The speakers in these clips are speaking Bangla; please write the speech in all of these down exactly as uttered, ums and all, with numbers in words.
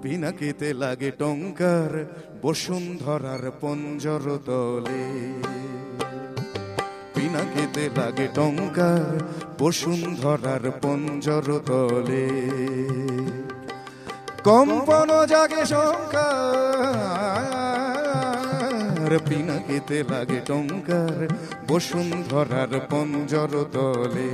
পিনাকিতে লাগে টঙ্কার বসুন্ধরার পঞ্জর তলে। পিনাকিতে লাগে টঙ্কার বসুন্ধরার পঞ্জর তলে। কম্পন জাগে শঙ্কার পিনাকিতে লাগে টঙ্কার বসুন্ধরার পঞ্জর তলে।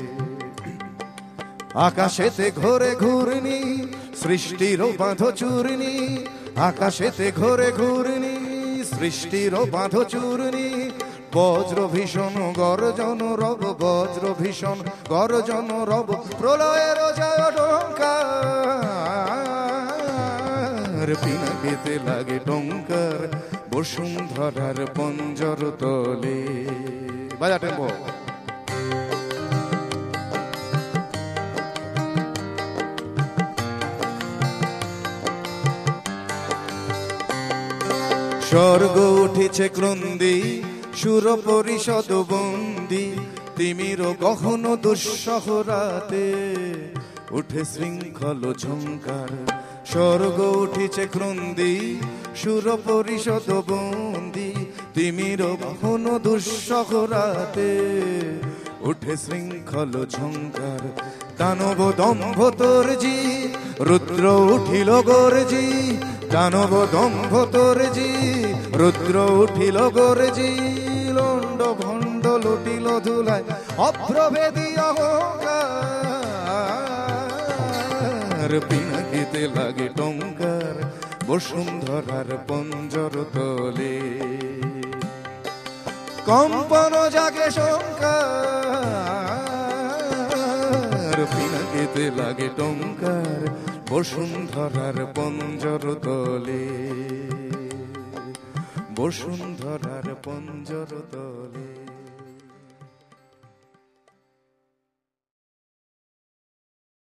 আকাশেতে ঘোরে ঘূর্ণি সৃষ্টির বাঁধ চূর্ণি। আকাশেতে ঘোরে ঘূর্ণি সৃষ্টির বাঁধ চূর্ণি। বজ্র ভীষণ গর্জন রব বজ্র ভীষণ গর্জন রব প্রলয়ের জয় টঙ্কার। পিনাকিতে লাগে টঙ্কার বসুন্ধরার পঞ্জর তলে। বাজা টেম্পো। স্বর্গ উঠেছে ক্রন্দি সুর পরিষদ বন্দি। তিমির গহন দুঃসহ রাতে উঠে শৃঙ্খল ঝঙ্কার। স্বর্গ উঠেছে ক্রন্দি সুর পরিষদ বন্দি। তিমির গহন দুঃসহ রাতে উঠে শৃঙ্খল ঝঙ্কার। দানব দম্ভ তোরজি রুদ্র উঠিল গর্জি। দানব দম্ভ তোরজি রুদ্র উঠিল গর্জি। লন্ড ভণ্ড লুটিল ধুলায় অভ্রভেদী অহংকার। পিনাকিতে লাগে টঙ্কার বসুন্ধরার পঞ্জর তলে। কম্পন জাগে শঙ্কার পিনাকিতে লাগে টঙ্কার বসুন্ধরার পঞ্জর তলে। বসুন্ধরার পঞ্জর তলে।